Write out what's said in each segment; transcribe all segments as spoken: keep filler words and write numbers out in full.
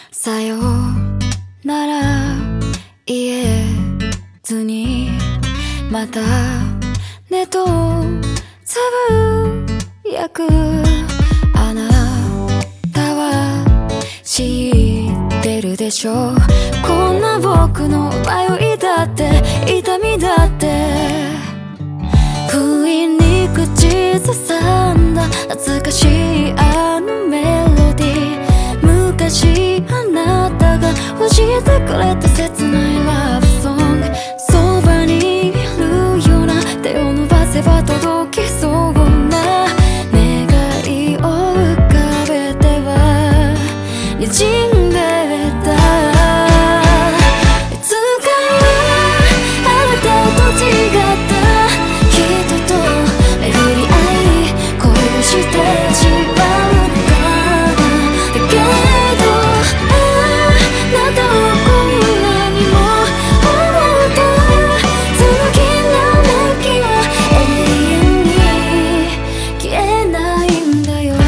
さよなら言えずにまたねとつぶやくあなたは知ってるでしょう。こんな僕の迷いだって痛みだって不意に口ずさんだ懐かしいあのメロディー、昔あなたが教えてくれた切ないラブソング、そばにいるような手を伸ばせば届きそうな願いを浮かべては滲んでた。いつかあなたと違った人と巡り合い恋をしてしまうのかな。だけどあなたをこんなにも思ったそのきらめきは永遠に消えないんだよ。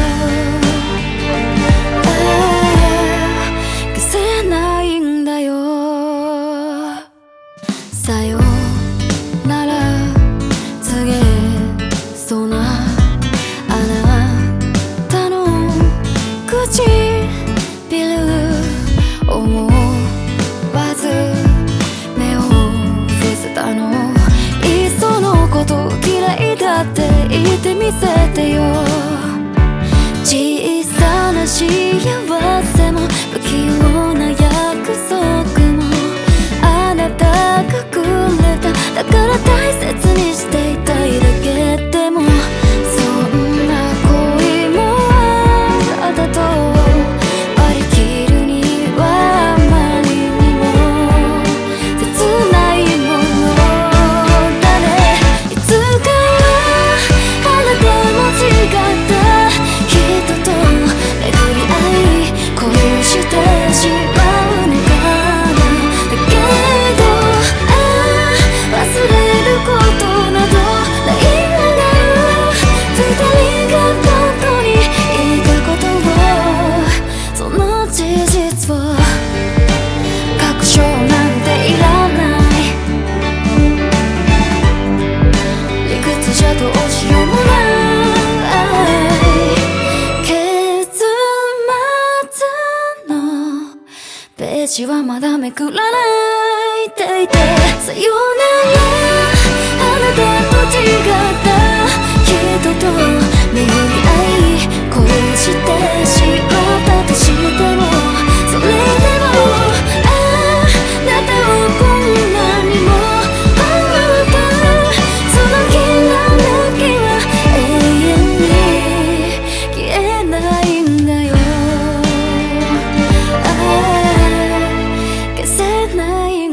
消せないんだよ。さよなら告げそうなあなたの唇思わず目を伏せたの。いっそのこと嫌いだって言ってみせてよ。小さな幸せも不器用な約束もあなたがくれた、だから大切にしていたいだけ。でもそんな恋もあなたと割り切るにはあまりにも切ないものだね。いつかあなたも違った人と巡り合い恋をしてしまうのかな。だけどああ忘れることなどないなら二人が本当に言ったことをその事実を確証なんていらない。理屈じゃどうしようもない結末のページはまだめくらないって言ってさよならあなたと違った人と巡り合い恋をしてしまったとしてもそれでもあなたをこんなにも思ったそのきらめきは永遠に消えないんだよ。ああ消せない